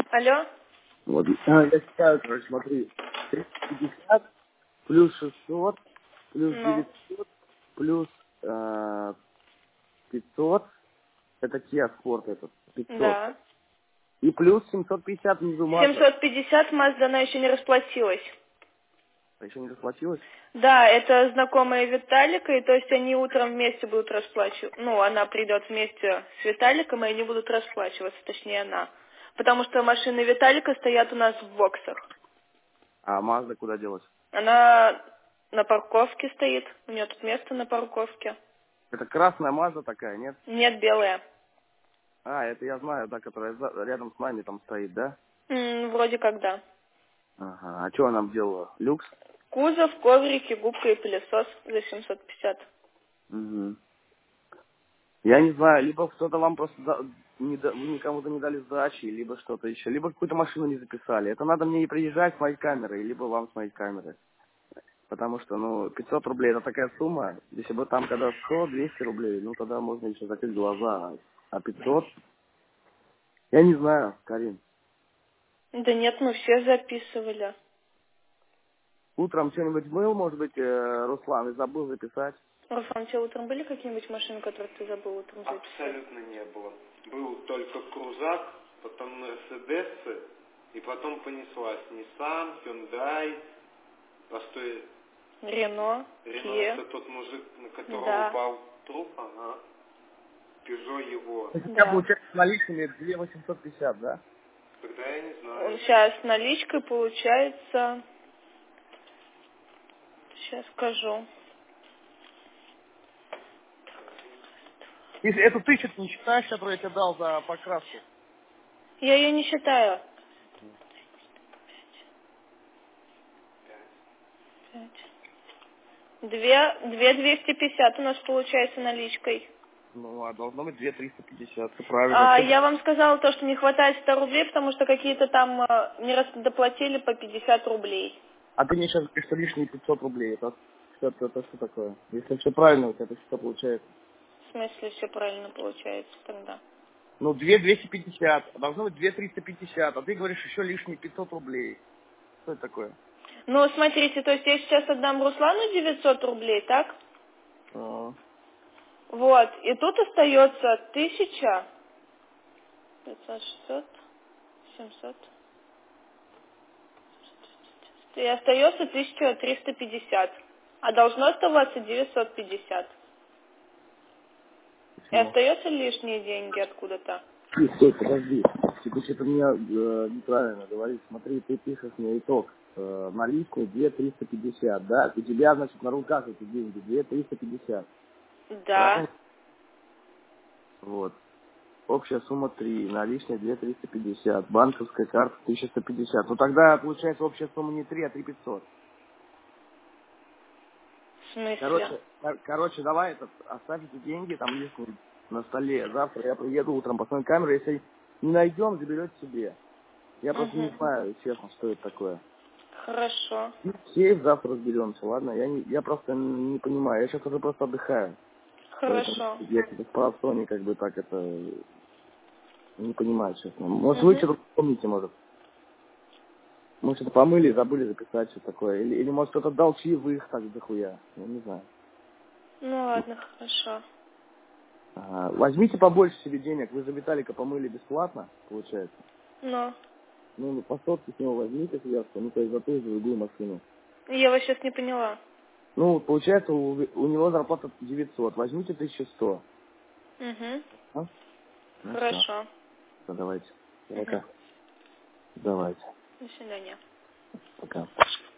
Алло? Вот. Я считаю, короче, смотри. 350 плюс 600 плюс Ну, 900 плюс 500. Это Kia Sport этот. 500. да. И плюс 750 внизу Mazda. 750 Mazda, она еще не расплатилась. А еще не расплатилась? Да, это знакомая Виталика, и то есть они утром вместе будут расплачиваться. Ну, она придет вместе с Виталиком, и они будут расплачиваться, точнее она. Потому что машины Виталика стоят у нас в боксах. А Mazda куда делась? Она на парковке стоит, у нее тут место на парковке. Это красная Mazda такая, нет? Нет, белая. А, это я знаю, да, которая рядом с нами там стоит, да? Вроде как да. Ага. А что она нам делала? Люкс? Кузов, коврики, губка и пылесос за 750. Угу. Я не знаю, либо кто-то вам просто вы никому-то не дали сдачи, либо что-то еще, либо какую-то машину не записали. Это надо мне и приезжать с моей камерой, либо вам с моей камеры. Потому что, 500 рублей это такая сумма. Если бы там когда 100-200 рублей, тогда можно еще закрыть глаза. А 500? Я не знаю, Карин. Да нет, мы все записывали. Утром что-нибудь мыл, может быть, Руслан, и забыл записать? Руслан, у тебя утром были какие-нибудь машины, которые ты забыл утром записать? Абсолютно не было. Был только Крузак, потом Мерседесы, и потом понеслась Nissan, Hyundai, постой, Рено, Рено Kia. это тот мужик, на которого Да, упал труп, ага. Пежо его. То есть у тебя да. получается наличными 2850, да? Тогда я не знаю. Сейчас наличкой получается, сейчас скажу. Если эту тысячу ты не считаешь, которую я тебе дал за покраску? Я ее не считаю. 250 у нас получается наличкой. А должно быть 2350, все правильно. А я вам сказала то, что не хватает 100 рублей, потому что какие-то там не доплатили по 50 рублей. А ты мне сейчас говоришь, что лишние 500 рублей. Это что такое? Если все правильно, у тебя это что получается? В смысле, все правильно получается тогда. 250, а должно быть 2350, а ты говоришь еще лишние 500 рублей. Что это такое? Ну, смотрите, то есть я сейчас отдам Руслану 900 рублей, так? А, Вот, и тут остается 1000, 500, 600, 700, и остается 1350, а должно оставаться 950. И почему? остаются лишние деньги откуда-то. Стой, подожди. Ты что-то мне неправильно говоришь. Смотри, ты пишешь мне итог. Наличные 2350, да? У тебя, значит, на руках эти деньги 2350. Да. Правильно? Вот. Общая сумма 3, наличные 2350, банковская карта 1150. Тогда получается общая сумма не 3, а 3500. В смысле? Короче, давай оставь эти деньги там лишние на столе. Завтра я приеду утром, посмотрим камеру. Если не найдем, заберете себе. Я просто не Угу. знаю, честно, что это такое. Хорошо. Сейф завтра разберемся, ладно? Я просто не понимаю. Я сейчас уже просто отдыхаю. Поэтому Хорошо. я как-то в парасоне как бы так это не понимаю, честно. Может, вы Угу. что-то помните, может? Может, что-то помыли, забыли записать, что такое. Или может, кто-то дал чаевых так дохуя. Я не знаю. Ну ладно, хорошо. Ага. Возьмите побольше себе денег. Вы за Виталика помыли бесплатно, получается. Но По сотке с него возьмите сверху, то есть за ту же другую машину. я вас сейчас не поняла. Получается, у него зарплата 900. Возьмите 1100. Угу. А? Все. Хорошо. Давайте. Угу. Пока. Давайте. До свидания. Пока.